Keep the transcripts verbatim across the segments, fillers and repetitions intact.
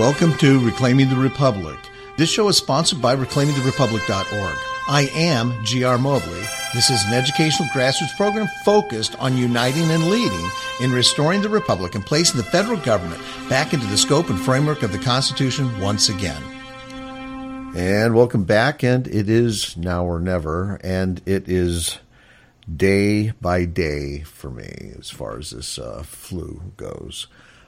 Welcome to Reclaiming the Republic. This show is sponsored by reclaiming the republic dot org. I am G R Mobley. This is an educational grassroots program focused on uniting and leading in restoring the republic and placing the federal government back into the scope and framework of the Constitution once again. And welcome back, and it is now or never, and it is day by day for me as far as this uh, flu goes.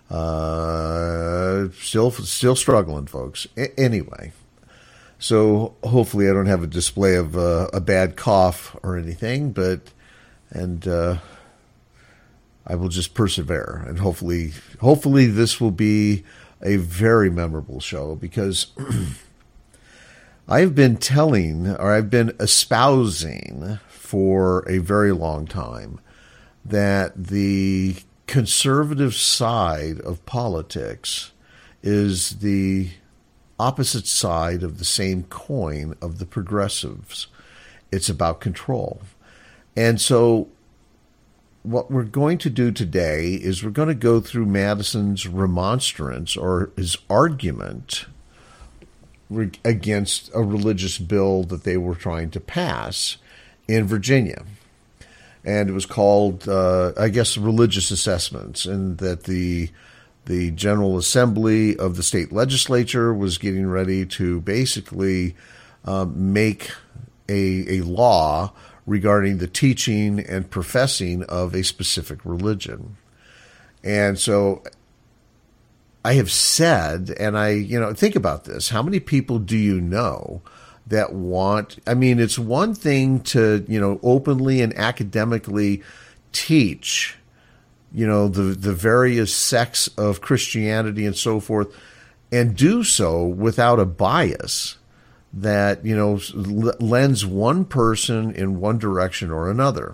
Uh, still, still struggling, folks. A- anyway, so hopefully I don't have a display of uh, a bad cough or anything, but and uh, I will just persevere, and hopefully, hopefully this will be a very memorable show because I've been telling, or I've been espousing for a very long time that the conservative side of politics is the opposite side of the same coin of the progressives. It's about control. And so what we're going to do today is we're going to go through Madison's remonstrance or his argument re- against a religious bill that they were trying to pass in Virginia. And it was called, uh, I guess, religious assessments, and that the the General Assembly of the state legislature was getting ready to basically um, make a, a law regarding the teaching and professing of a specific religion. And so I have said, and I, you know, think about this, how many people do you know that want, I mean, it's one thing to, you know, openly and academically teach, you know, the, the various sects of Christianity and so forth, and do so without a bias that, you know, lends one person in one direction or another.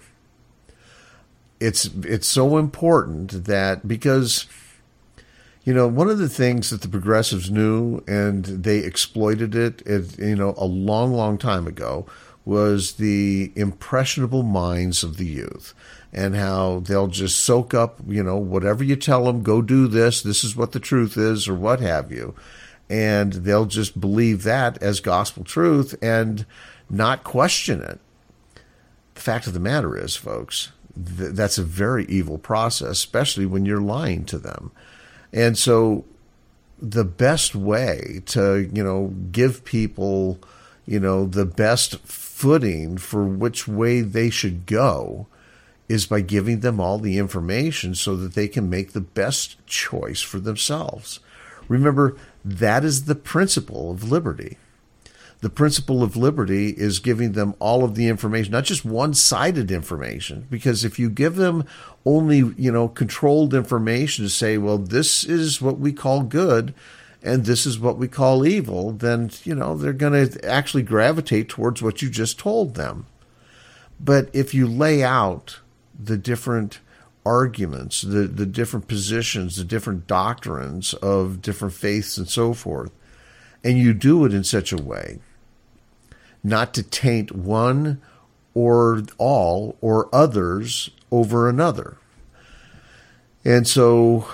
It's, it's so important that because, you know, one of the things that the progressives knew, and they exploited it, it, you know, a long, long time ago, was the impressionable minds of the youth and how they'll just soak up, you know, whatever you tell them, go do this, this is what the truth is, or what have you. And they'll just believe that as gospel truth and not question it. The fact of the matter is, folks, th- that's a very evil process, especially when you're lying to them. And so the best way to, you know, give people, you know, the best footing for which way they should go is by giving them all the information so that they can make the best choice for themselves. Remember, that is the principle of liberty. The principle of liberty is giving them all of the information, not just one-sided information, because if you give them only, you know, controlled information to say, well, this is what we call good and this is what we call evil, then, you know, they're going to actually gravitate towards what you just told them. But if you lay out the different arguments, the, the different positions, the different doctrines of different faiths and so forth, and you do it in such a way not to taint one or all or others over another. And so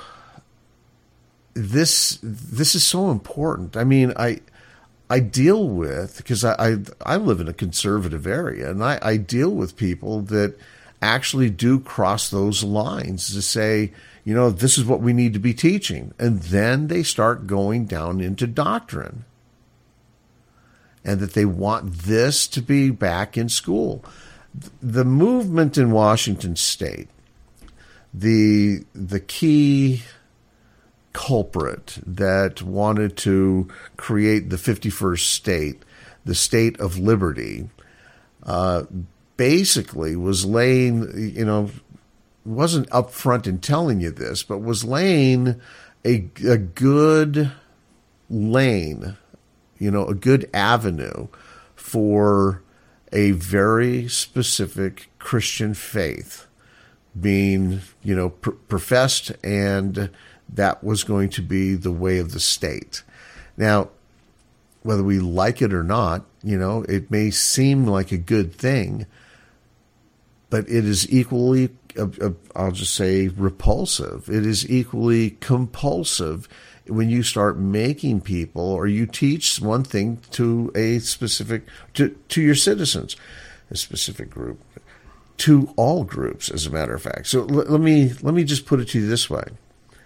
this this is so important. I mean, I I deal with, because I, I I live in a conservative area, and I, I deal with people that actually do cross those lines to say, you know, this is what we need to be teaching. And then they start going down into doctrine. And that they want this to be back in school. The movement in Washington State, the the key culprit that wanted to create the fifty-first state, the state of liberty, uh, basically was laying, you know, wasn't upfront in telling you this, but was laying a, a good lane, you know, a good avenue for a very specific Christian faith being, you know, pr- professed, and that was going to be the way of the state. Now, whether we like it or not, you know, it may seem like a good thing, but it is equally, uh, uh, I'll just say, repulsive. It is equally compulsive when you start making people, or you teach one thing to a specific, to, to your citizens, a specific group, to all groups, as a matter of fact. So l- let me let me just put it to you this way.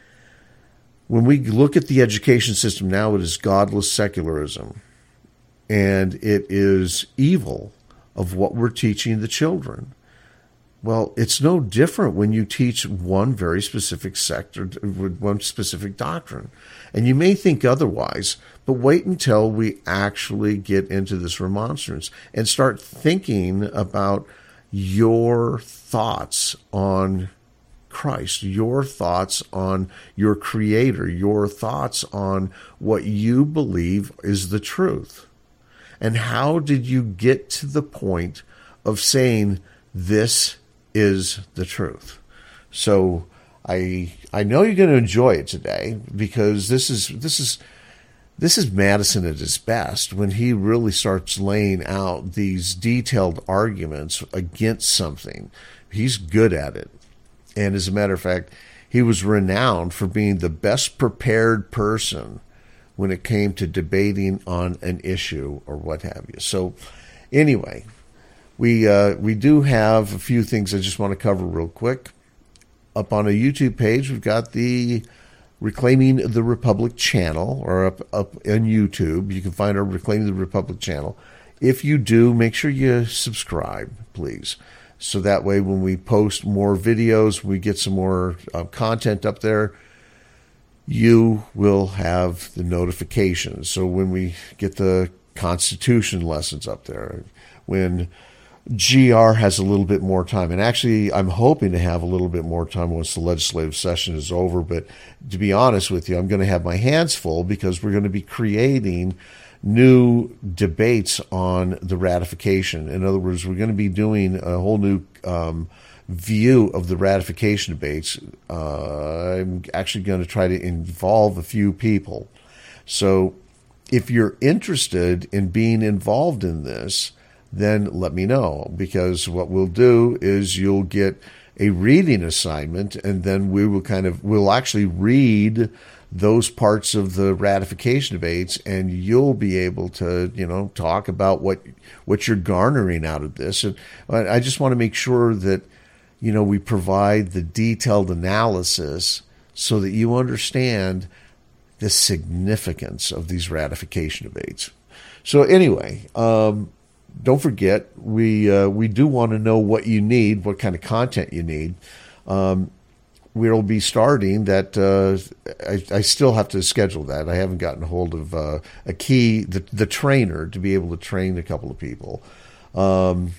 When we look at the education system now, it is godless secularism, and it is evil of what we're teaching the children. Well, it's no different when you teach one very specific sector, one specific doctrine. And you may think otherwise, but wait until we actually get into this remonstrance and start thinking about your thoughts on Christ, your thoughts on your Creator, your thoughts on what you believe is the truth. And how did you get to the point of saying this is the truth? So I I know you're going to enjoy it today, because this is this is this is Madison at his best, when he really starts laying out these detailed arguments against something. He's good at it. And as a matter of fact, he was renowned for being the best prepared person when it came to debating on an issue or what have you. So anyway, we uh, we do have a few things I just want to cover real quick. Up on a YouTube page, we've got the Reclaiming the Republic channel, or up, up on YouTube. You can find our Reclaiming the Republic channel. If you do, make sure you subscribe, please. So that way when we post more videos, we get some more uh, content up there, you will have the notifications. So when we get the Constitution lessons up there, when G R has a little bit more time, and actually I'm hoping to have a little bit more time once the legislative session is over, but to be honest with you, I'm going to have my hands full, because we're going to be creating new debates on the ratification. In other words, we're going to be doing a whole new um, view of the ratification debates. Uh, I'm actually going to try to involve a few people. So if you're interested in being involved in this, then let me know, because what we'll do is you'll get a reading assignment, and then we will kind of, we'll actually read those parts of the ratification debates, and you'll be able to, you know, talk about what what you're garnering out of this. And I just want to make sure that, you know, we provide the detailed analysis so that you understand the significance of these ratification debates. So anyway, um, don't forget, we uh, we do want to know what you need, what kind of content you need. Um, we'll be starting that. Uh, I, I still have to schedule that. I haven't gotten hold of uh, a key, the, the trainer, to be able to train a couple of people. Um,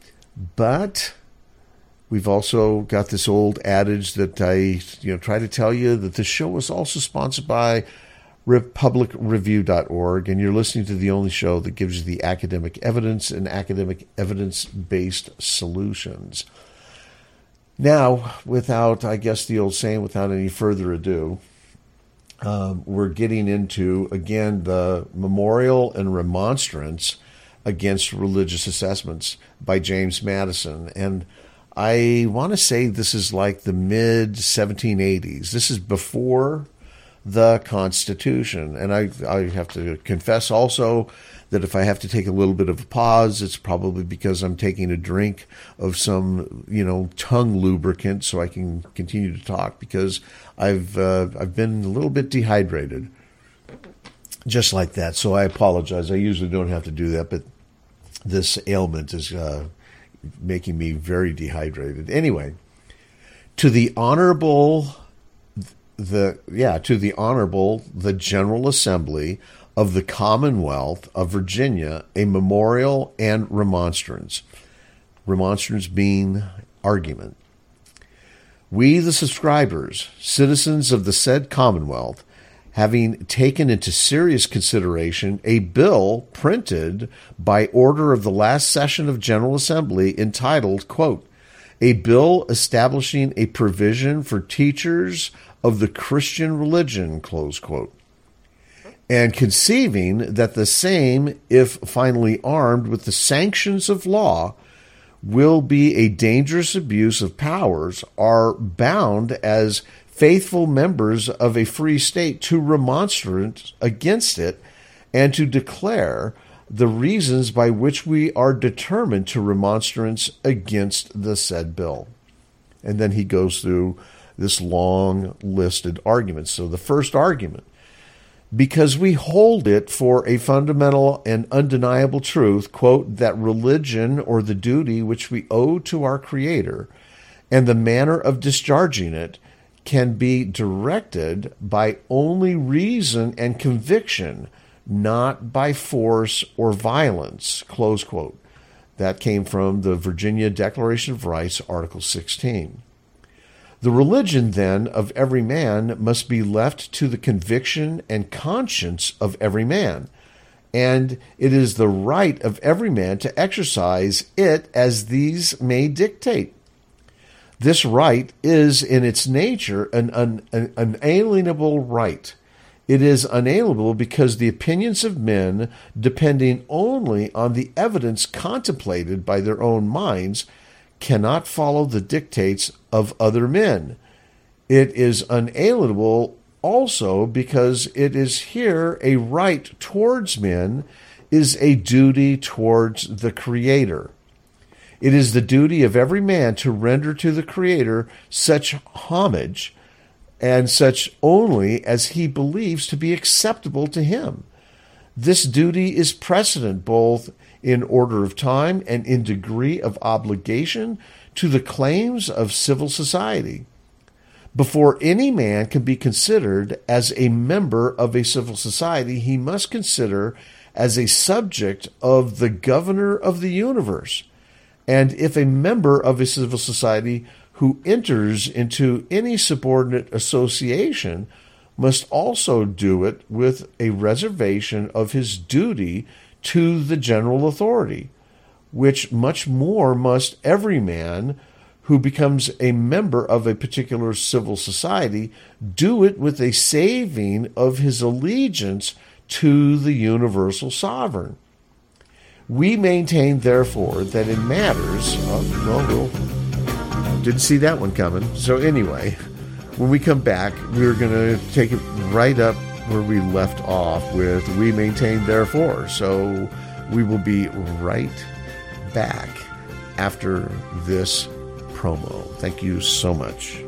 but we've also got this old adage that I you know try to tell you, that the show is also sponsored by Republic Review dot org, and you're listening to the only show that gives you the academic evidence and academic evidence-based solutions. Now, without, I guess the old saying, without any further ado, um, we're getting into, again, the Memorial and Remonstrance Against Religious Assessments by James Madison. And I want to say this is like the mid seventeen eighties. This is before the Constitution. And I, I have to confess also that if I have to take a little bit of a pause, it's probably because I'm taking a drink of some, you know, tongue lubricant so I can continue to talk, because I've uh, I've been a little bit dehydrated. Just like that. So I apologize. I usually don't have to do that, but this ailment is uh, making me very dehydrated. Anyway, to the Honorable the yeah, to the Honorable the General Assembly of the Commonwealth of Virginia, a memorial and remonstrance. Remonstrance being argument. We, the subscribers, citizens of the said Commonwealth, having taken into serious consideration a bill printed by order of the last session of General Assembly entitled, quote, a bill establishing a provision for teachers of the Christian religion, close quote, and conceiving that the same, if finally armed with the sanctions of law, will be a dangerous abuse of powers, are bound as faithful members of a free state to remonstrate against it and to declare the reasons by which we are determined to remonstrance against the said bill. And then he goes through this long listed arguments. So the first argument, because we hold it for a fundamental and undeniable truth, quote, that religion or the duty which we owe to our Creator and the manner of discharging it can be directed by only reason and conviction, not by force or violence, close quote. That came from the Virginia Declaration of Rights, Article sixteen. The religion, then, of every man must be left to the conviction and conscience of every man, and it is the right of every man to exercise it as these may dictate. This right is in its nature an, un, an unalienable right. It is unalienable because the opinions of men, depending only on the evidence contemplated by their own minds, cannot follow the dictates of other men. It is unalienable also because it is here a right towards men, is a duty towards the Creator. It is the duty of every man to render to the Creator such homage and such only as he believes to be acceptable to him. This duty is precedent both in order of time and in degree of obligation to the claims of civil society. Before any man can be considered as a member of a civil society, he must consider as a subject of the governor of the universe. And if a member of a civil society who enters into any subordinate association must also do it with a reservation of his duty to the general authority, which much more must every man who becomes a member of a particular civil society do it with a saving of his allegiance to the universal sovereign. We maintain, therefore, that in matters of, well, we'll didn't see that one coming. So anyway, when we come back, we're going to take it right up where we left off with we maintain therefore. So we will be right back after this promo. Thank you so much.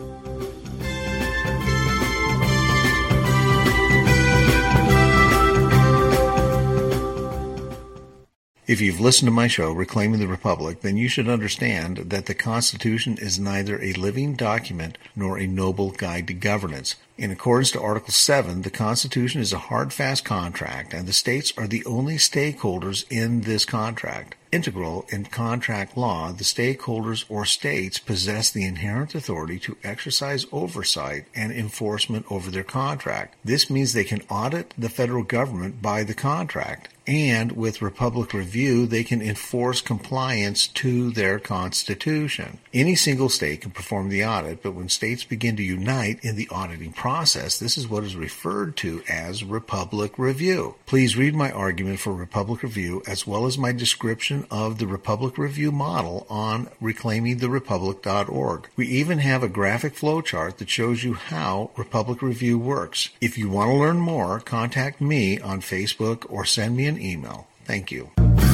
If you've listened to my show, Reclaiming the Republic, then you should understand that the Constitution is neither a living document nor a noble guide to governance. In accordance to Article seven, the Constitution is a hard, fast contract, and the states are the only stakeholders in this contract. Integral in contract law, the stakeholders or states possess the inherent authority to exercise oversight and enforcement over their contract. This means they can audit the federal government by the contract, and with Republic Review, they can enforce compliance to their Constitution. Any single state can perform the audit, but when states begin to unite in the auditing process, this is what is referred to as Republic Review. Please read my argument for Republic Review as well as my description of the Republic Review model on reclaiming the republic dot org. We even have a graphic flowchart that shows you how Republic Review works. If you want to learn more, contact me on Facebook or send me an email. Thank you.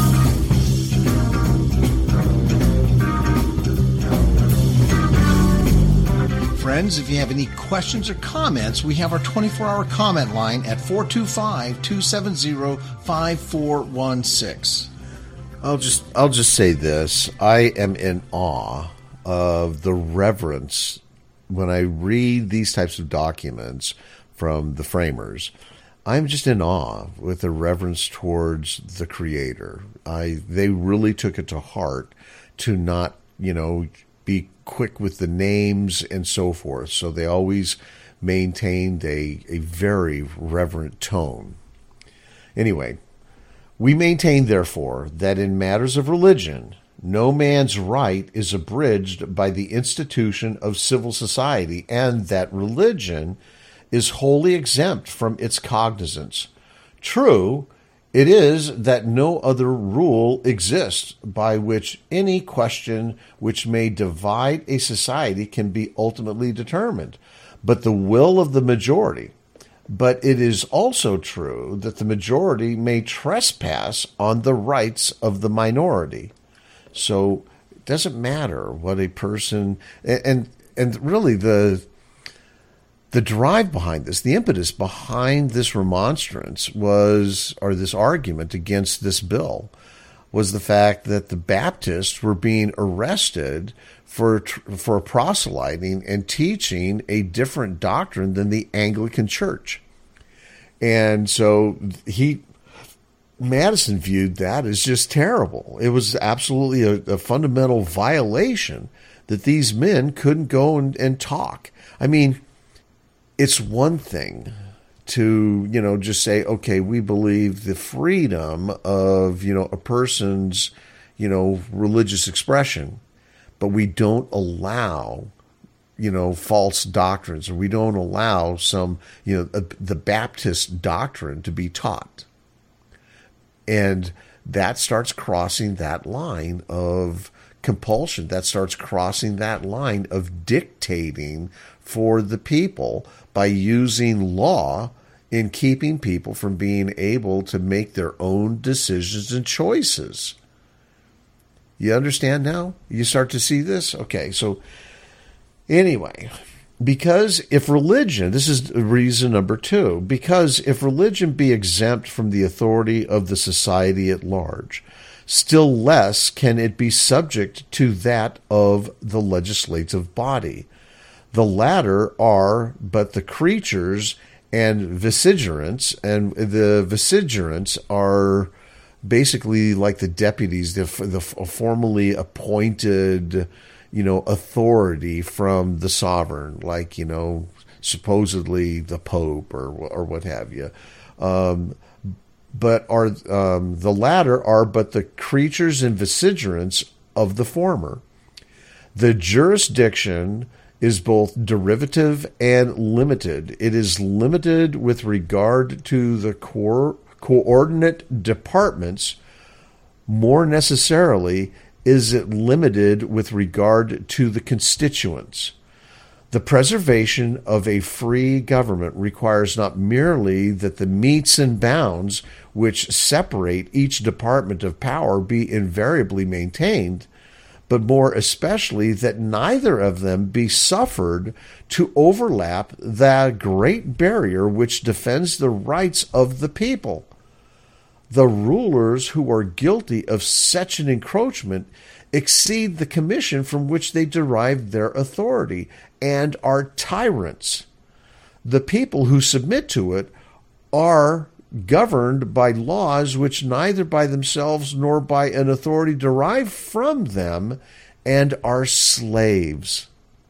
Friends, if you have any questions or comments, we have our twenty-four hour comment line at four two five, two seven zero, five four one six. I'll just I'll just say this. I am in awe of the reverence when I read these types of documents from the framers. I'm just in awe with the reverence towards the Creator. I they really took it to heart to not, you know, be quick with the names and so forth. So they always maintained a, a very reverent tone. Anyway, we maintain, therefore, that in matters of religion, no man's right is abridged by the institution of civil society, and that religion is wholly exempt from its cognizance. True, it is that no other rule exists by which any question which may divide a society can be ultimately determined. but the will of the majority. But it is also true that the majority may trespass on the rights of the minority. So it doesn't matter what a person, and and really the the drive behind this, the impetus behind this remonstrance was, or this argument against this bill, was the fact that the Baptists were being arrested for for proselyting and teaching a different doctrine than the Anglican Church. And so he, Madison viewed that as just terrible. It was absolutely a, a fundamental violation that these men couldn't go and, and talk. I mean, it's one thing to, you know, just say, okay, we believe the freedom of, you know, a person's, you know, religious expression, but we don't allow, you know, false doctrines, or we don't allow some, you know, uh, the Baptist doctrine to be taught. And that starts crossing that line of compulsion. That starts crossing that line of dictating for the people by using law in keeping people from being able to make their own decisions and choices. You understand now? You start to see this? Okay, so anyway, because if religion, this is reason number two, because if religion be exempt from the authority of the society at large, still less can it be subject to that of the legislative body. The latter are but the creatures and vicegerents, and the vicegerents are basically like the deputies, the, the formally appointed, you know, authority from the sovereign, like, you know, supposedly the Pope or or what have you. Um, but are um, the latter are but the creatures and vicegerents of the former. The jurisdiction is both derivative and limited. It is limited with regard to the core coordinate departments. More necessarily is it limited with regard to the constituents. The preservation of a free government requires not merely that the metes and bounds which separate each department of power be invariably maintained, but more especially that neither of them be suffered to overlap that great barrier which defends the rights of the people. The rulers who are guilty of such an encroachment exceed the commission from which they derive their authority, and are tyrants. The people who submit to it are governed by laws which neither by themselves nor by an authority derived from them, and are slaves.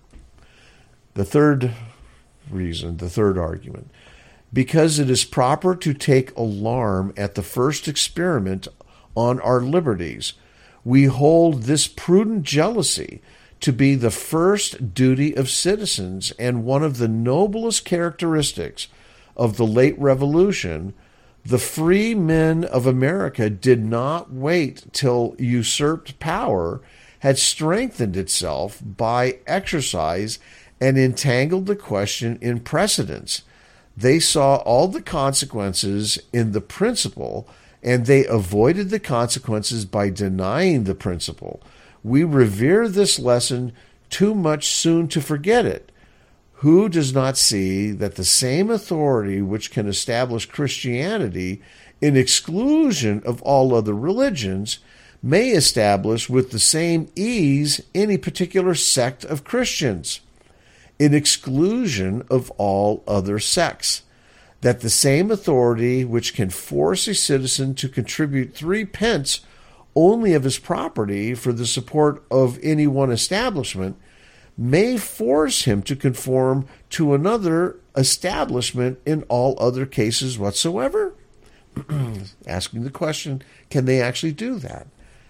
The third reason, the third argument, because it is proper to take alarm at the first experiment on our liberties, we hold this prudent jealousy to be the first duty of citizens, and one of the noblest characteristics of the late Revolution. The free men of America did not wait till usurped power had strengthened itself by exercise and entangled the question in precedents. They saw all the consequences in the principle, and they avoided the consequences by denying the principle. We revere this lesson too much soon to forget it. Who does not see that the same authority which can establish Christianity in exclusion of all other religions may establish with the same ease any particular sect of Christians, in exclusion of all other sects? That the same authority which can force a citizen to contribute three pence only of his property for the support of any one establishment may force him to conform to another establishment in all other cases whatsoever? Asking the question, can they actually do that?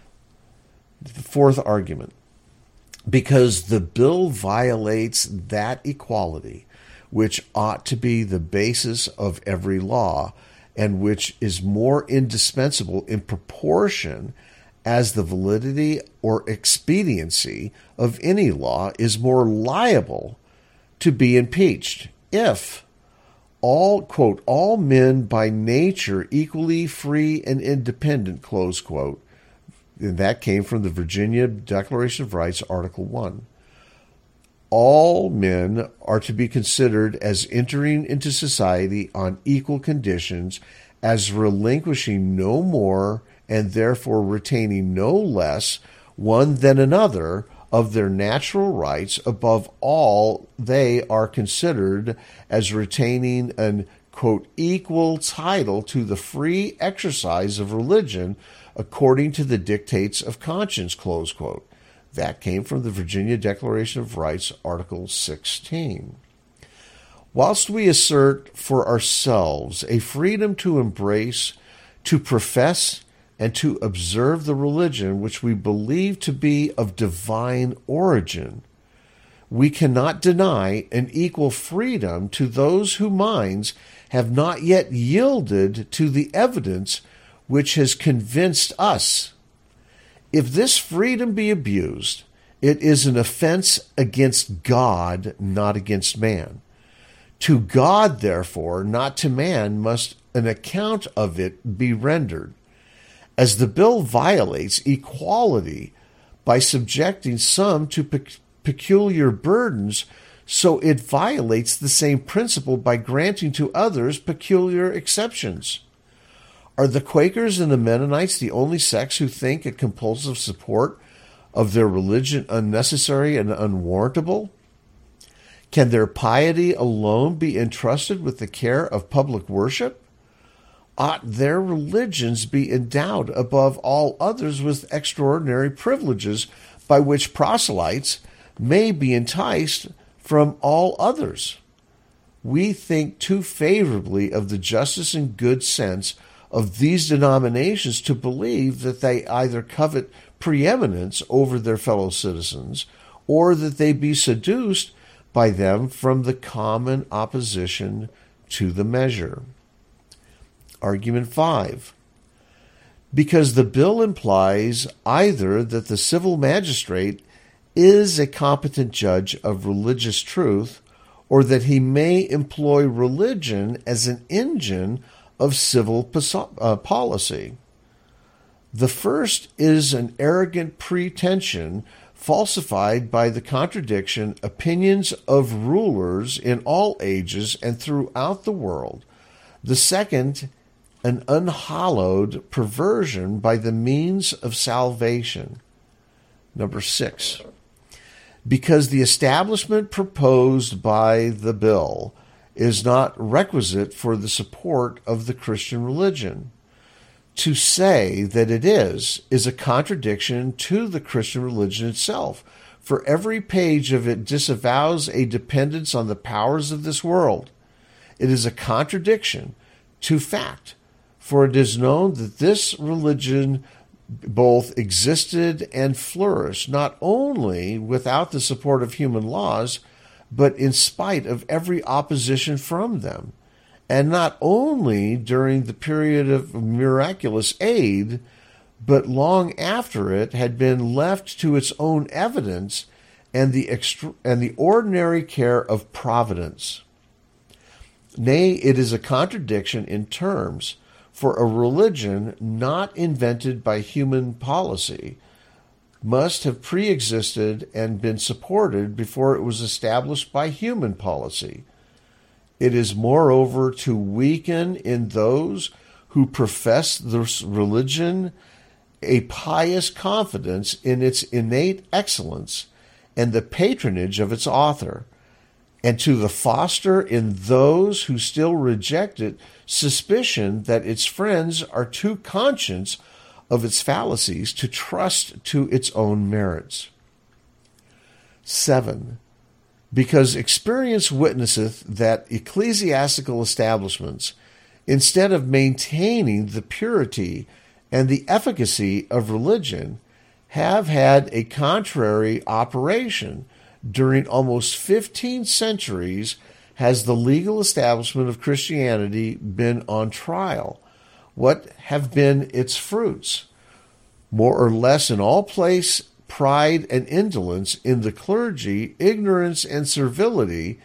The fourth argument, because the bill violates that equality which ought to be the basis of every law, and which is more indispensable in proportion as the validity or expediency of any law is more liable to be impeached if all, quote, all men by nature equally free and independent, close quote. And that came from the Virginia Declaration of Rights, Article one. All men are to be considered as entering into society on equal conditions, as relinquishing no more and therefore retaining no less one than another of their natural rights. Above all, they are considered as retaining an, quote, equal title to the free exercise of religion according to the dictates of conscience, close quote. That came from the Virginia Declaration of Rights, Article sixteen. Whilst we assert for ourselves a freedom to embrace, to profess, and to observe the religion which we believe to be of divine origin, we cannot deny an equal freedom to those whose minds have not yet yielded to the evidence which has convinced us. If this freedom be abused, it is an offense against God, not against man. To God, therefore, not to man, must an account of it be rendered. As the bill violates equality by subjecting some to pe- peculiar burdens, so it violates the same principle by granting to others peculiar exceptions. Are the Quakers and the Mennonites the only sects who think a compulsive support of their religion unnecessary and unwarrantable? Can their piety alone be entrusted with the care of public worship? Ought their religions be endowed above all others with extraordinary privileges by which proselytes may be enticed from all others? We think too favorably of the justice and good sense of these denominations to believe that they either covet preeminence over their fellow citizens or that they be seduced by them from the common opposition to the measure. Argument five. Because the bill implies either that the civil magistrate is a competent judge of religious truth, or that he may employ religion as an engine of civil policy. The first is an arrogant pretension falsified by the contradiction opinions of rulers in all ages and throughout the world. The second, an unhallowed perversion by the means of salvation. Number six, because the establishment proposed by the bill is not requisite for the support of the Christian religion. To say that it is, is a contradiction to the Christian religion itself, for every page of it disavows a dependence on the powers of this world. It is a contradiction to fact, for it is known that this religion both existed and flourished, not only without the support of human laws, but in spite of every opposition from them, and not only during the period of miraculous aid, but long after it had been left to its own evidence and the extra- and the ordinary care of providence. Nay, it is a contradiction in terms, for a religion not invented by human policy must have pre-existed and been supported before it was established by human policy. It is, moreover, to weaken in those who profess this religion a pious confidence in its innate excellence and the patronage of its author, and to the foster in those who still reject it suspicion that its friends are too conscious of its fallacies to trust to its own merits. Seven, because experience witnesseth that ecclesiastical establishments, instead of maintaining the purity and the efficacy of religion, have had a contrary operation. During almost fifteen centuries has the legal establishment of Christianity been on trial. What have been its fruits? More or less in all place, pride and indolence in the clergy, ignorance and servility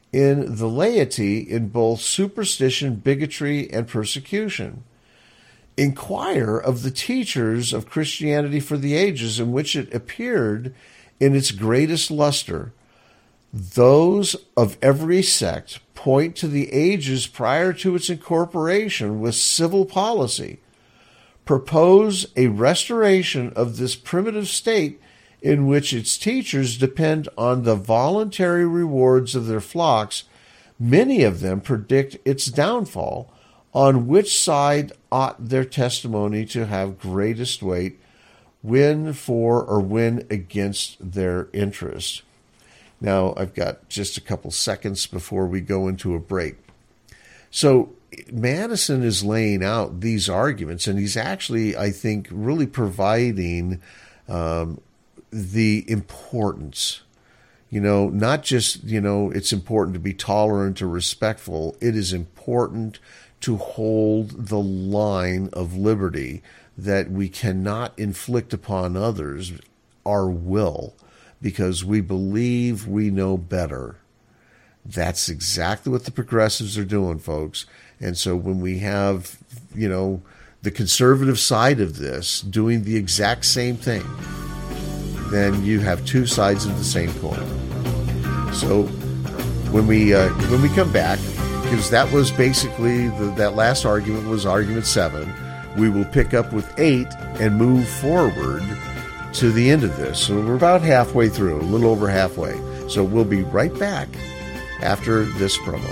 in the laity in both superstition, bigotry, and persecution. Inquire of the teachers of Christianity for the ages in which it appeared in its greatest luster. Those of every sect point to the ages prior to its incorporation with civil policy. Propose a restoration of this primitive state in which its teachers depend on the voluntary rewards of their flocks. Many of them predict its downfall. On which side ought their testimony to have greatest weight, when for or when against their interest? Now, I've got just a couple seconds before we go into a break. So Madison is laying out these arguments, and he's actually, I think, really providing um, the importance. You know, not just, you know, it's important to be tolerant or respectful. It is important to hold the line of liberty, that we cannot inflict upon others our will because we believe we know better. That's exactly what the progressives are doing, folks. And so when we have, you know, the conservative side of this doing the exact same thing, then you have two sides of the same coin. So when we uh, when we come back, because that was basically, the, that last argument was argument seven. We will pick up with eight and move forward to the end of this. So we're about halfway through, a little over halfway. So we'll be right back after this promo.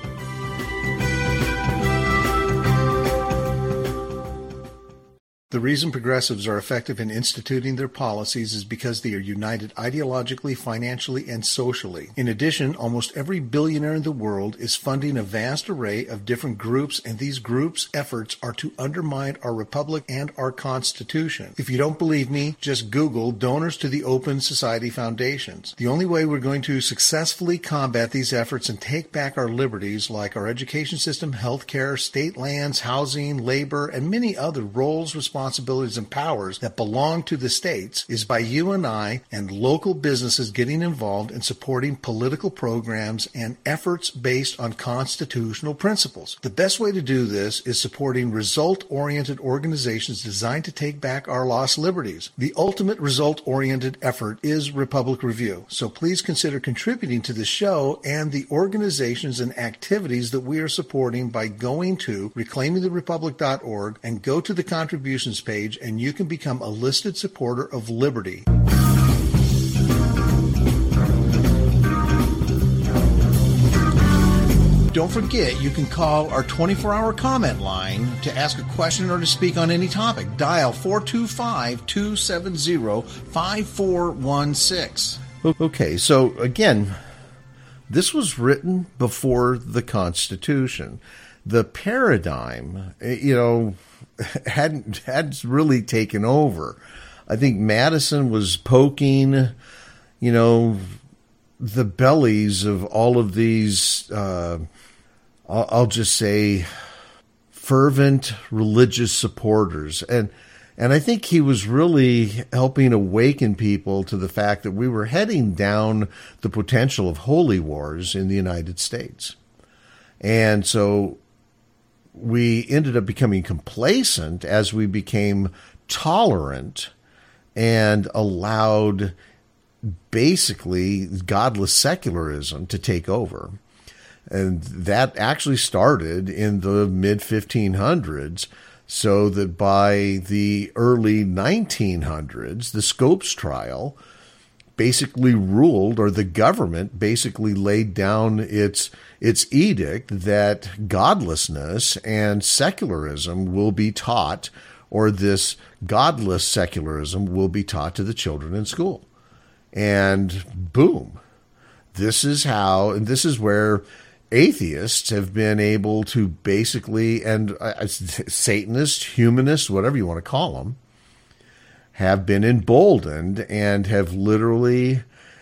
The reason progressives are effective in instituting their policies is because they are united ideologically, financially, and socially. In addition, almost every billionaire in the world is funding a vast array of different groups, and these groups' efforts are to undermine our republic and our Constitution. If you don't believe me, just Google donors to the Open Society Foundations. The only way we're going to successfully combat these efforts and take back our liberties, like our education system, healthcare, state lands, housing, labor, and many other roles, responsibilities, responsibilities and powers that belong to the states, is by you and I and local businesses getting involved in supporting political programs and efforts based on constitutional principles. The best way to do this is supporting result-oriented organizations designed to take back our lost liberties. The ultimate result-oriented effort is Republic Review, so please consider contributing to the show and the organizations and activities that we are supporting by going to reclaiming the republic dot org and go to the contributions page, and you can become a listed supporter of liberty. Don't forget, you can call our twenty-four hour comment line to ask a question or to speak on any topic. Dial four two five, two seven zero, five four one six. Okay, so again, this was written before the Constitution. The paradigm, you know, hadn't hadn't really taken over. I think Madison was poking, you know, the bellies of all of these, uh, I'll, I'll just say, fervent religious supporters. And and I think he was really helping awaken people to the fact that we were heading down the potential of holy wars in the United States. And so we ended up becoming complacent as we became tolerant and allowed basically godless secularism to take over. And that actually started in the mid fifteen hundreds, so that by the early nineteen hundreds, the Scopes trial basically ruled, or the government basically laid down its its edict that godlessness and secularism will be taught, or this godless secularism will be taught to the children in school. And boom, this is how, and this is where atheists have been able to basically, and uh, Satanists, humanists, whatever you want to call them, have been emboldened and have literally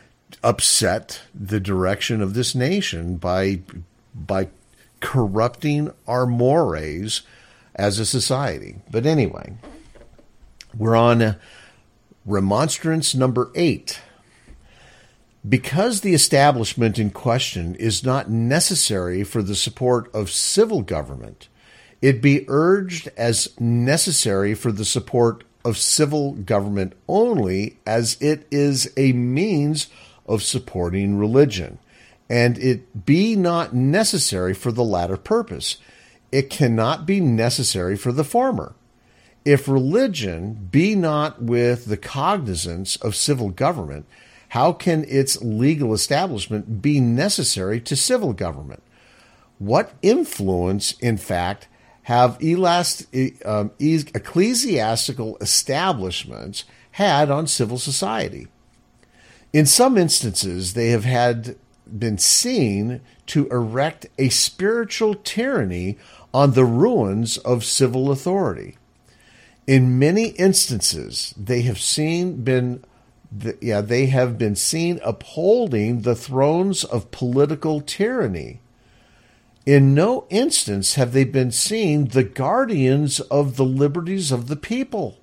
upset the direction of this nation by by corrupting our mores as a society. But anyway, we're on remonstrance number eight. Because the establishment in question is not necessary for the support of civil government, it be urged as necessary for the support of civil government only, as it is a means of supporting religion, and it be not necessary for the latter purpose. It cannot be necessary for the former. If religion be not with the cognizance of civil government, how can its legal establishment be necessary to civil government? What influence, in fact, have elast, um, ecclesiastical establishments had on civil society? In some instances, they have had been seen to erect a spiritual tyranny on the ruins of civil authority. In many instances, they have seen been yeah, they have been seen upholding the thrones of political tyranny. In no instance have they been seen the guardians of the liberties of the people.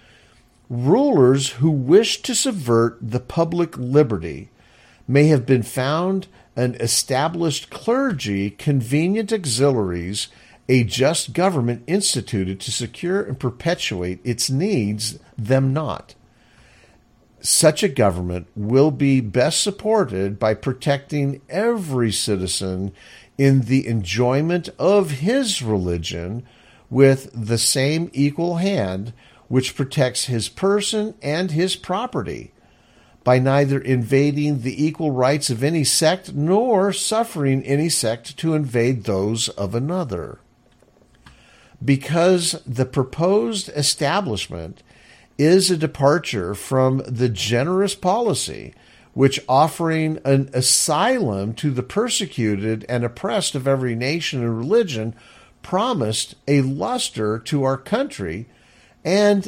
Rulers who wish to subvert the public liberty may have been found an established clergy, convenient auxiliaries, a just government instituted to secure and perpetuate its needs, them not. Such a government will be best supported by protecting every citizen in the enjoyment of his religion with the same equal hand which protects his person and his property, by neither invading the equal rights of any sect nor suffering any sect to invade those of another. Because the proposed establishment is a departure from the generous policy which, offering an asylum to the persecuted and oppressed of every nation and religion, promised a luster to our country and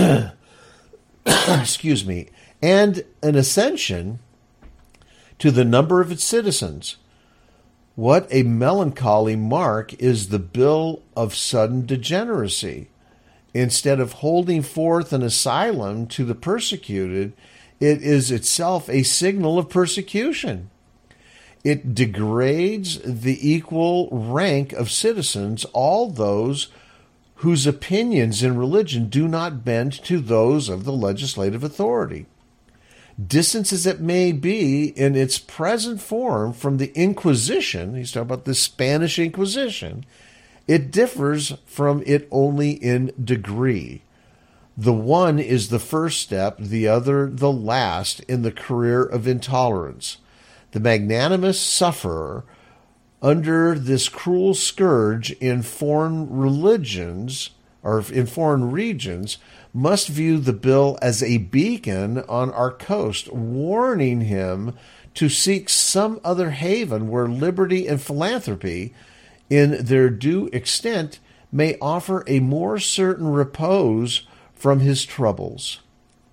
excuse me, and an ascension to the number of its citizens. What a melancholy mark is the bill of sudden degeneracy. Instead of holding forth an asylum to the persecuted, it is itself a signal of persecution. It degrades the equal rank of citizens, all those whose opinions in religion do not bend to those of the legislative authority. Distant as it may be in its present form from the Inquisition, he's talking about the Spanish Inquisition, it differs from it only in degree. The one is the first step, the other the last in the career of intolerance. The magnanimous sufferer under this cruel scourge in foreign religions or in foreign regions must view the bill as a beacon on our coast, warning him to seek some other haven where liberty and philanthropy, in their due extent, may offer a more certain repose from his troubles.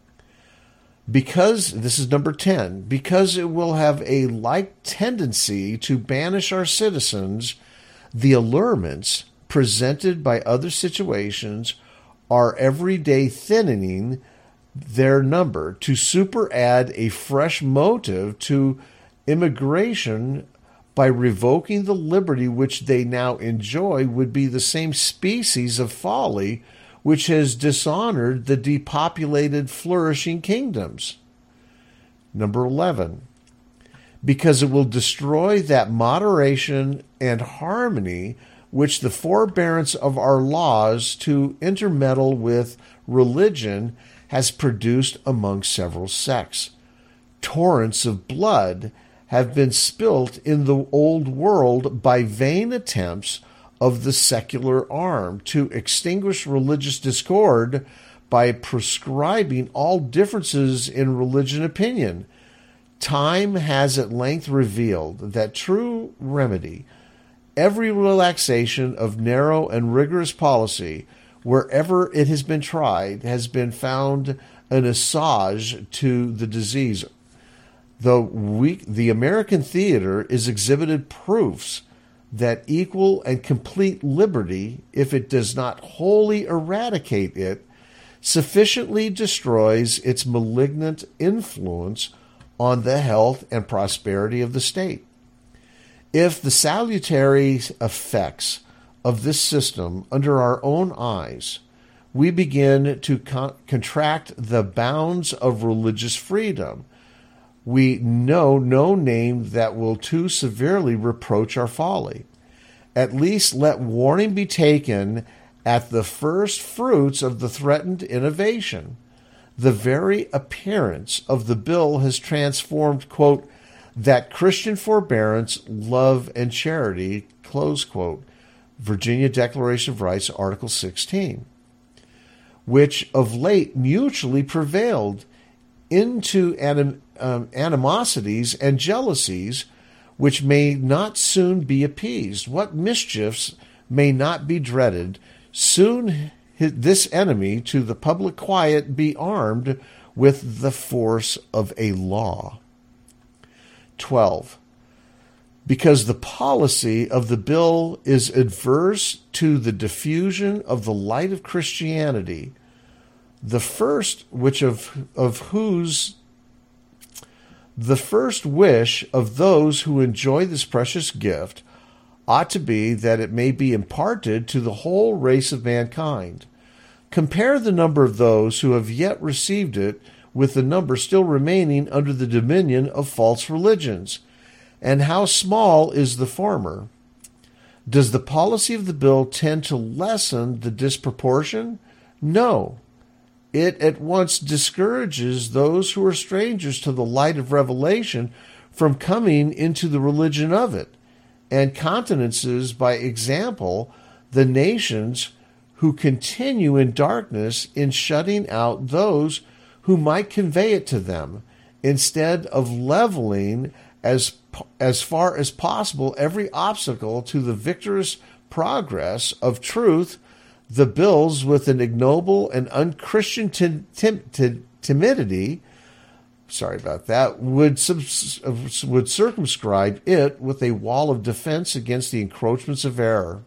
Because, this is number ten, because it will have a like tendency to banish our citizens, the allurements presented by other situations are every day thinning their number to superadd a fresh motive to immigration by revoking the liberty which they now enjoy would be the same species of folly which has dishonored the depopulated flourishing kingdoms. Number eleven, because it will destroy that moderation and harmony which the forbearance of our laws to intermeddle with religion has produced among several sects. Torrents of blood have been spilt in the old world by vain attempts of the secular arm to extinguish religious discord by proscribing all differences in religion opinion. Time has at length revealed that true remedy, every relaxation of narrow and rigorous policy, wherever it has been tried, has been found an assuage to the disease. The weak, the American theater is exhibited proofs that equal and complete liberty, if it does not wholly eradicate it, sufficiently destroys its malignant influence on the health and prosperity of the state. If the salutary effects of this system under our own eyes, we begin to con- contract the bounds of religious freedom, we know no name that will too severely reproach our folly. At least let warning be taken at the first fruits of the threatened innovation. The very appearance of the bill has transformed, quote, that Christian forbearance, love, and charity, close quote, Virginia Declaration of Rights, Article sixteen, which of late mutually prevailed into anim, um, animosities and jealousies which may not soon be appeased. What mischiefs may not be dreaded, soon this enemy to the public quiet be armed with the force of a law. twelve. Because the policy of the bill is adverse to the diffusion of the light of Christianity, the first which of of whose the first wish of those who enjoy this precious gift ought to be that it may be imparted to the whole race of mankind. Compare the number of those who have yet received it with the number still remaining under the dominion of false religions, and how small is the former. Does the policy of the bill tend to lessen the disproportion? No. It at once discourages those who are strangers to the light of revelation from coming into the religion of it, and countenances by example the nations who continue in darkness in shutting out those who might convey it to them, instead of leveling as as far as possible every obstacle to the victorious progress of truth. The bills with an ignoble and unchristian tim- tim- tim- timidity, sorry about that, would subs- would circumscribe it with a wall of defense against the encroachments of error.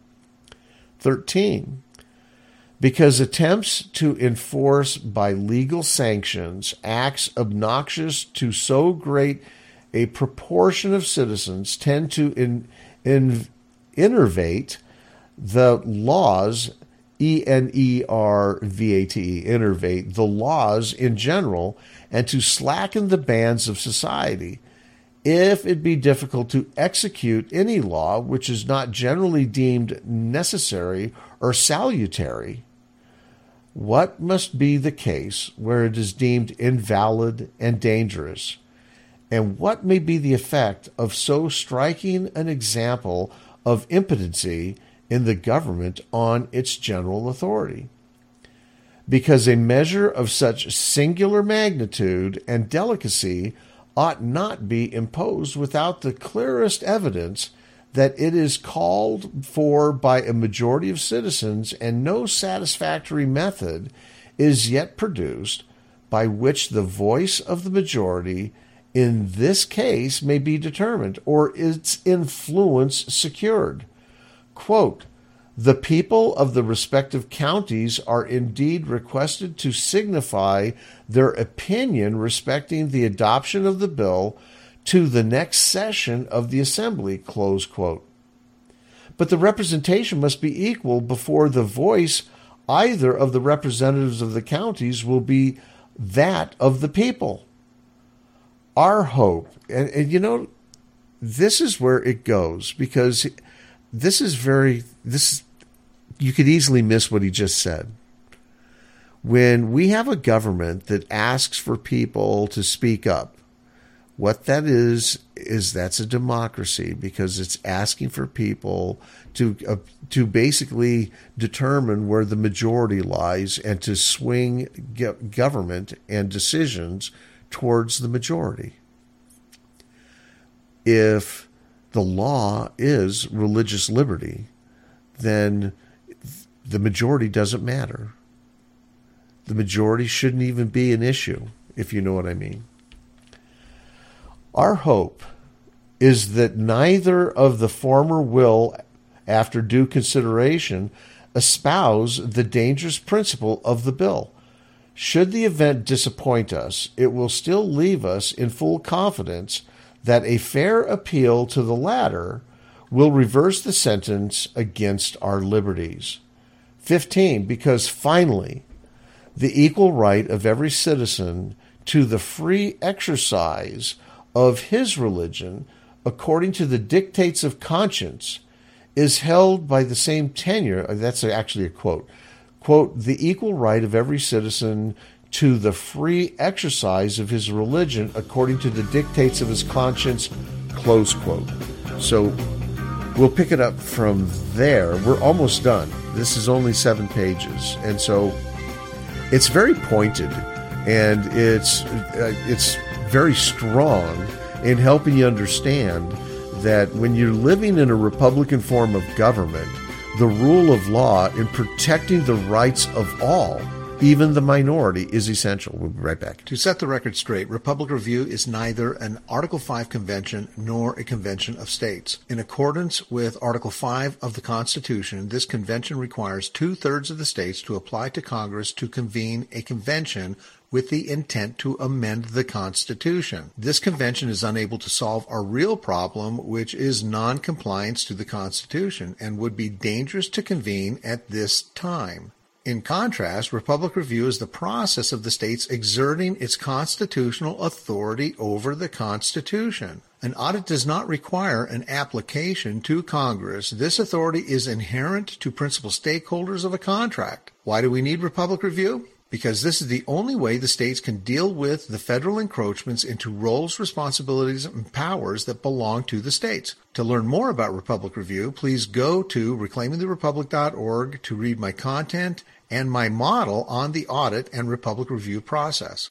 thirteen. Because attempts to enforce by legal sanctions acts obnoxious to so great a proportion of citizens tend to in, in, innervate the laws, E N E R V A T E, innervate the laws in general, and to slacken the bands of society. If it be difficult to execute any law which is not generally deemed necessary or salutary, what must be the case where it is deemed invalid and dangerous? And what may be the effect of so striking an example of impotency in the government on its general authority? Because a measure of such singular magnitude and delicacy ought not be imposed without the clearest evidence that it is called for by a majority of citizens, and no satisfactory method is yet produced by which the voice of the majority in this case may be determined, or its influence secured. Quote, the people of the respective counties are indeed requested to signify their opinion respecting the adoption of the bill to the next session of the assembly, close quote. But the representation must be equal before the voice either of the representatives of the counties will be that of the people. Our hope, and, and you know, this is where it goes, because this is very, this you could easily miss what he just said. When we have a government that asks for people to speak up, what that is, is that's a democracy, because it's asking for people to uh, to basically determine where the majority lies and to swing ge- government and decisions towards the majority. If the law is religious liberty, then the majority doesn't matter. The majority shouldn't even be an issue, if you know what I mean. Our hope is that neither of the former will, after due consideration, espouse the dangerous principle of the bill, Should the event disappoint us, it will still leave us in full confidence that a fair appeal to the latter will reverse the sentence against our liberties. fifteen, because finally, the equal right of every citizen to the free exercise of his religion according to the dictates of conscience is held by the same tenure. That's actually a quote. Quote, the equal right of every citizen to the free exercise of his religion according to the dictates of his conscience, close quote. So we'll pick it up from there. We're almost done. This is only seven pages. And so it's very pointed, and it's uh, it's very strong in helping you understand that when you're living in a Republican form of government, the rule of law in protecting the rights of all, even the minority, is essential. We'll be right back. To set the record straight, Republic Review is neither an Article five convention nor a convention of states. In accordance with Article five of the Constitution, this convention requires two-thirds of the states to apply to Congress to convene a convention with the intent to amend the Constitution. This convention is unable to solve our real problem, which is non-compliance to the Constitution, and would be dangerous to convene at this time. In contrast, Republic Review is the process of the states exerting its constitutional authority over the Constitution. An audit does not require an application to Congress. This authority is inherent to principal stakeholders of a contract. Why do we need Republic Review? Because this is the only way the states can deal with the federal encroachments into roles, responsibilities, and powers that belong to the states. To learn more about Republic Review, please go to reclaiming the republic dot org to read my content and my model on the audit and Republic Review process.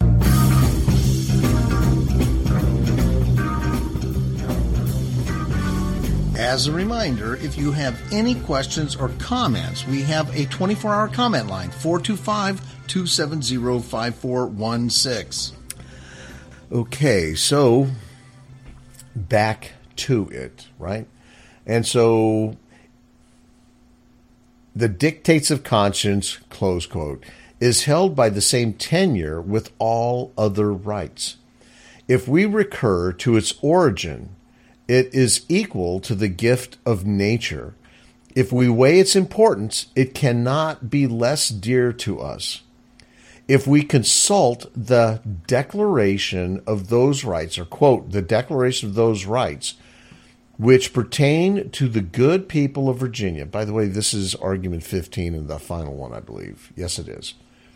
As a reminder, if you have any questions or comments, we have a twenty-four hour comment line, four two five, two seven zero, five four one six. Okay, so back to it, right? And so the dictates of conscience, close quote, is held by the same tenure with all other rights. If we recur to its origin, it is equal to the gift of nature. If we weigh its importance, it cannot be less dear to us. If we consult the declaration of those rights, or quote, the declaration of those rights, which pertain to the good people of Virginia. By the way, this is argument fifteen and the final one, I believe. Yes, it is.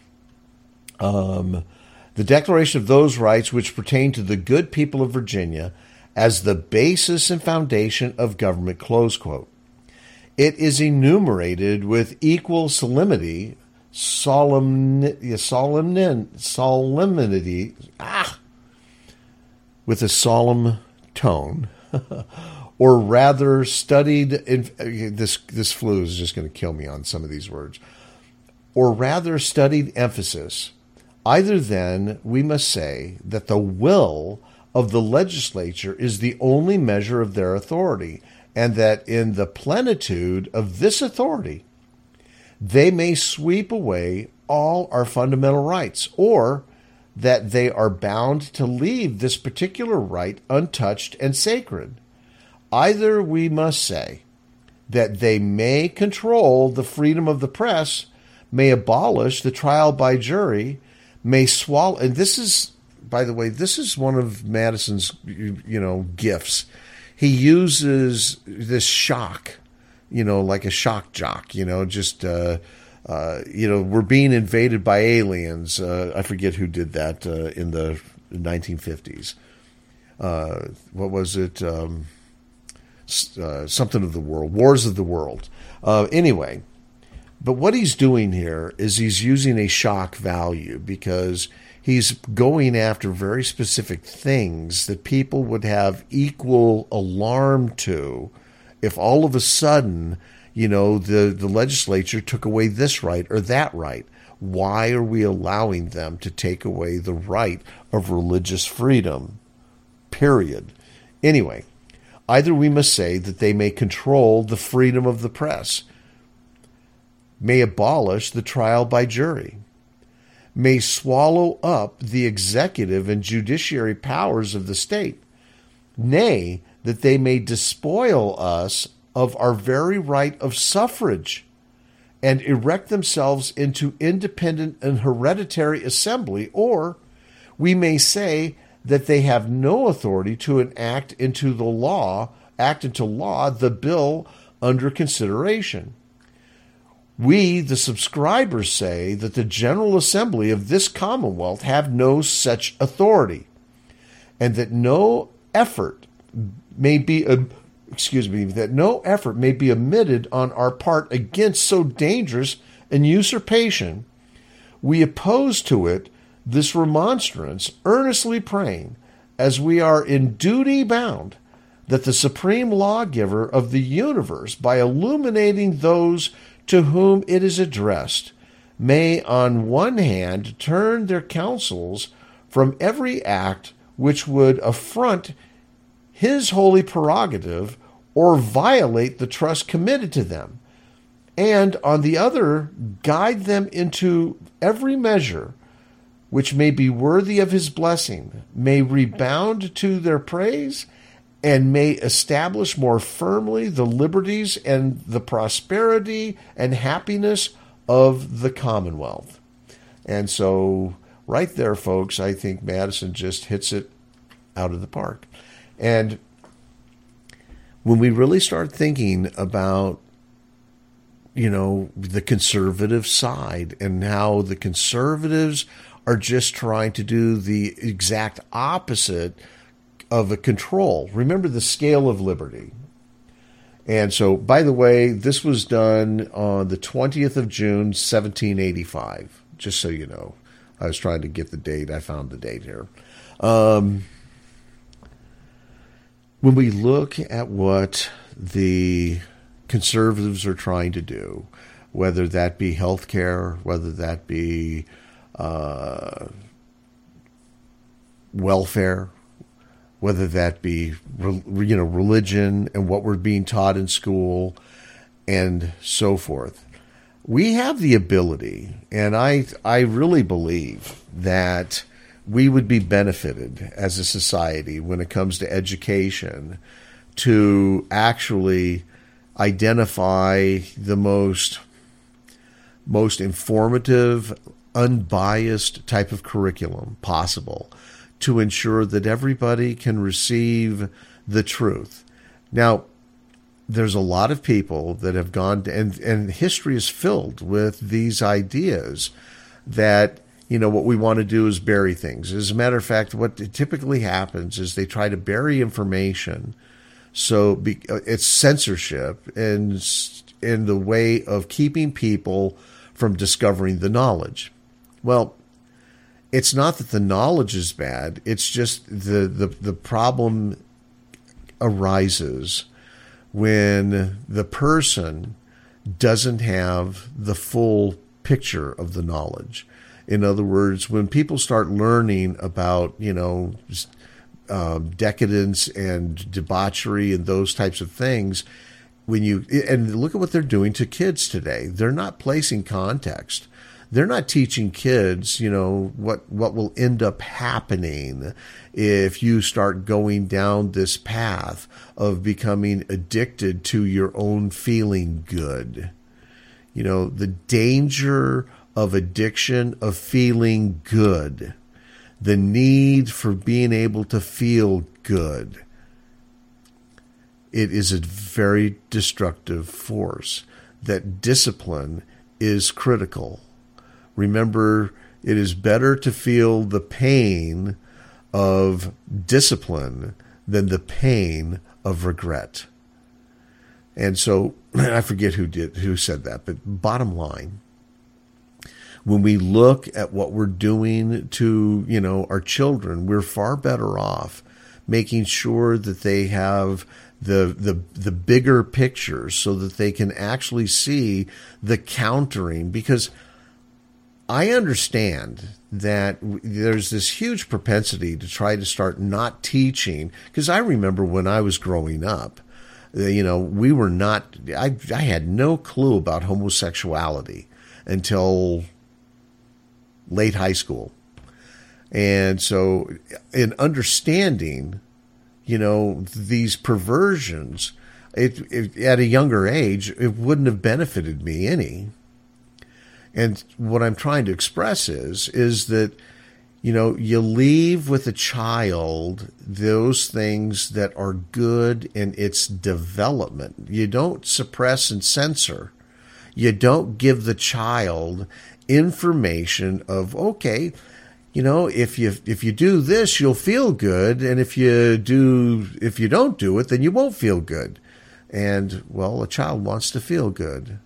Um, the declaration of those rights which pertain to the good people of Virginia as the basis and foundation of government, close quote. It is enumerated with equal solemnity, solemn, solemn, solemnity, ah, with a solemn tone, or rather studied, in, this, this flu is just going to kill me on some of these words, or rather studied emphasis. Either then, we must say that the will of the legislature is the only measure of their authority, and that in the plenitude of this authority, they may sweep away all our fundamental rights, or that they are bound to leave this particular right untouched and sacred. Either we must say that they may control the freedom of the press, may abolish the trial by jury, may swallow, and this is, by the way, this is one of Madison's, you know, gifts. He uses this shock, you know, like a shock jock, you know, just, uh, uh, you know, we're being invaded by aliens. Uh, I forget who did that uh, in the nineteen fifties. Uh, what was it? Um, uh, something of the world, Wars of the World. Uh, anyway, but what he's doing here is he's using a shock value because he's going after very specific things that people would have equal alarm to if all of a sudden, you know, the, the legislature took away this right or that right. Why are we allowing them to take away the right of religious freedom? Period. Anyway, either we must say that they may control the freedom of the press, may abolish the trial by jury, may swallow up the executive and judiciary powers of the state. Nay, that they may despoil us of our very right of suffrage and erect themselves into independent and hereditary assembly, or we may say that they have no authority to enact into the law, act into law the bill under consideration. We, the subscribers, say that the General Assembly of this Commonwealth have no such authority, and that no effort may be, uh, excuse me, that no effort may be omitted on our part against so dangerous an usurpation. We oppose to it this remonstrance, earnestly praying, as we are in duty bound, that the supreme lawgiver of the universe, by illuminating those to whom it is addressed, may on one hand turn their counsels from every act which would affront his holy prerogative or violate the trust committed to them, and on the other guide them into every measure which may be worthy of his blessing, may rebound to their praise, and may establish more firmly the liberties and the prosperity and happiness of the Commonwealth. And so right there, folks, I think Madison just hits it out of the park. And when we really start thinking about, you know, the conservative side and how the conservatives are just trying to do the exact opposite of a control. Remember the scale of liberty. And so, by the way, this was done on the twentieth of June, seventeen eighty-five, just so you know. I was trying to get the date. I found the date here. Um, when we look at what the conservatives are trying to do, whether that be healthcare, whether that be uh, welfare, whether that be, you know, religion and what we're being taught in school and so forth. We have the ability, and I I really believe that we would be benefited as a society when it comes to education to actually identify the most most informative, unbiased type of curriculum possible to ensure that everybody can receive the truth. Now, there's a lot of people that have gone, to, and, and history is filled with these ideas that, you know, what we want to do is bury things. As a matter of fact, what typically happens is they try to bury information. So be, it's censorship and in the way of keeping people from discovering the knowledge. Well, it's not that the knowledge is bad. It's just the, the, the problem arises when the person doesn't have the full picture of the knowledge. In other words, when people start learning about, you know, um, decadence and debauchery and those types of things, when you and look at what they're doing to kids today, they're not placing context. They're not teaching kids, you know, what, what will end up happening if you start going down this path of becoming addicted to your own feeling good. You know, the danger of addiction, of feeling good, the need for being able to feel good. It is a very destructive force. That discipline is critical. Remember, it is better to feel the pain of discipline than the pain of regret. And so, I forget who did who said that, but bottom line, when we look at what we're doing to, you know, our children, we're far better off making sure that they have the the the bigger picture so that they can actually see the countering, because I understand that there's this huge propensity to try to start not teaching, because I remember when I was growing up, you know, we were not, I, I had no clue about homosexuality until late high school. And so in understanding, you know, these perversions, it, it, at a younger age, it wouldn't have benefited me any. And what I'm trying to express is, is that, you know, you leave with a child those things that are good in its development. You don't suppress and censor. You don't give the child information of, okay, you know, if you if you do this, you'll feel good, and if you do if you don't do it, then you won't feel good. And well, a child wants to feel good.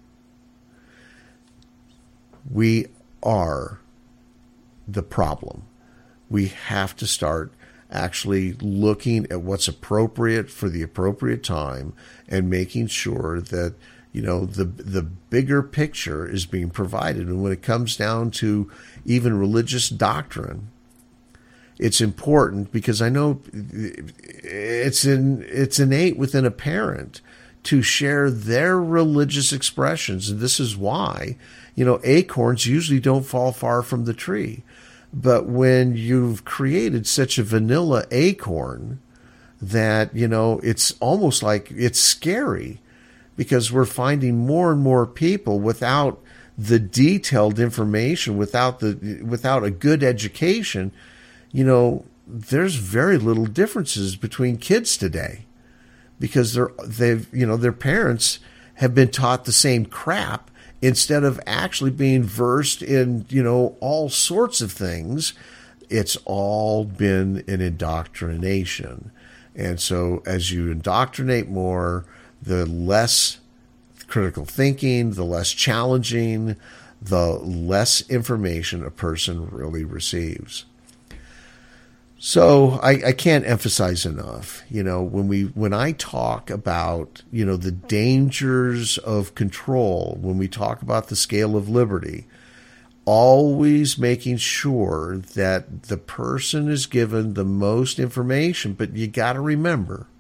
We are the problem. We have to start actually looking at what's appropriate for the appropriate time and making sure that, you know, the the bigger picture is being provided. And when it comes down to even religious doctrine, it's important because I know it's in it's innate within a parent to share their religious expressions. And this is why, you know, acorns usually don't fall far from the tree. But when you've created such a vanilla acorn that, you know, it's almost like it's scary, because we're finding more and more people without the detailed information, without the without a good education, you know, there's very little differences between kids today, because they're they've you know their parents have been taught the same crap instead of actually being versed in, you know, all sorts of things. It's all been an indoctrination. And so as you indoctrinate more, the less critical thinking, the less challenging, the less information a person really receives. So I, I can't emphasize enough, you know, when we when I talk about, you know, the dangers of control, when we talk about the scale of liberty, always making sure that the person is given the most information. But you got to remember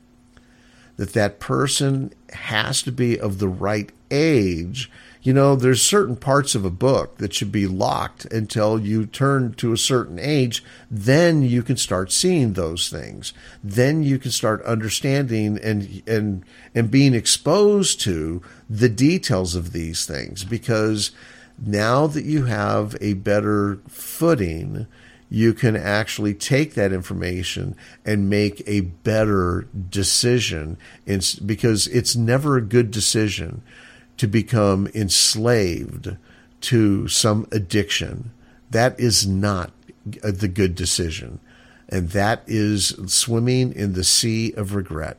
that that person has to be of the right age. You know, there's certain parts of a book that should be locked until you turn to a certain age. Then you can start seeing those things. Then you can start understanding and and and being exposed to the details of these things. Because now that you have a better footing, you can actually take that information and make a better decision. Because it's never a good decision to become enslaved to some addiction. That is not the good decision. And that is swimming in the sea of regret.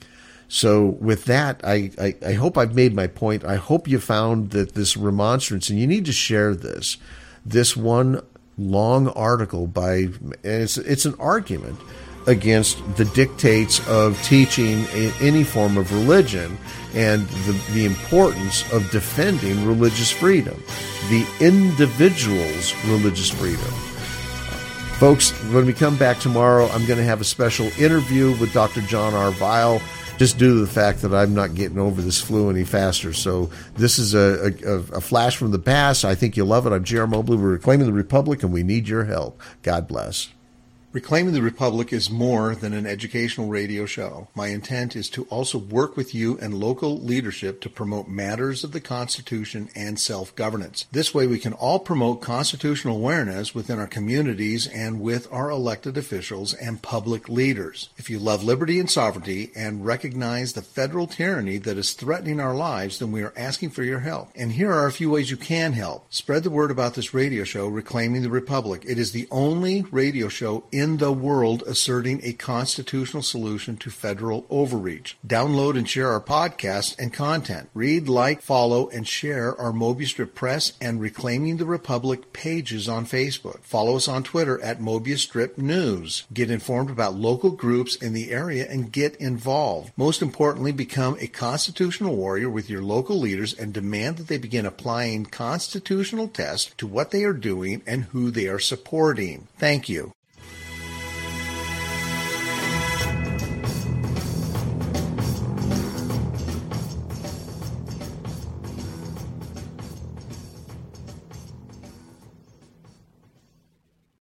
So with that, I, I, I hope I've made my point. I hope you found that this remonstrance, and you need to share this, this one long article by, and it's, it's an argument against the dictates of teaching a, any form of religion, and the, the importance of defending religious freedom, the individual's religious freedom. Folks, when we come back tomorrow, I'm going to have a special interview with Doctor John R. Weil, just due to the fact that I'm not getting over this flu any faster. So this is a, a, a flash from the past. I think you'll love it. I'm J R. Mobley. We're Reclaiming the Republic, and we need your help. God bless. Reclaiming the Republic is more than an educational radio show. My intent is to also work with you and local leadership to promote matters of the Constitution and self-governance. This way we can all promote constitutional awareness within our communities and with our elected officials and public leaders. If you love liberty and sovereignty and recognize the federal tyranny that is threatening our lives, then we are asking for your help. And here are a few ways you can help. Spread the word about this radio show, Reclaiming the Republic. It is the only radio show in in the world asserting a constitutional solution to federal overreach. Download and share our podcast and content. Read, like, follow, and share our Mobius Strip Press and Reclaiming the Republic pages on Facebook. Follow us on Twitter at Mobius Strip News. Get informed about local groups in the area and get involved. Most importantly, become a constitutional warrior with your local leaders and demand that they begin applying constitutional tests to what they are doing and who they are supporting. Thank you.